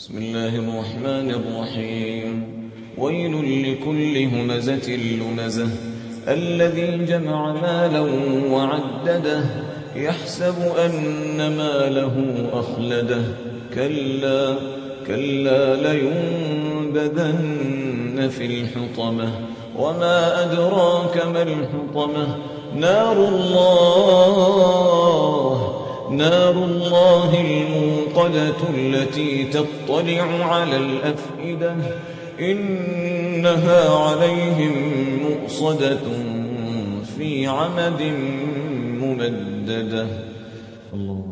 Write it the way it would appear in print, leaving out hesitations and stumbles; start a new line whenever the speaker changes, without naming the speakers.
بسم الله الرحمن الرحيم ويل لكل همزة لمزة الذي جمع مالا وعدده يحسب أن ماله أخلده كلا لينبذن في الحطمة وما أدراك ما الحطمة نار الله الموقدة التي تطلع على الأفئدة إنها عليهم مؤصدة في عمد ممددة. الله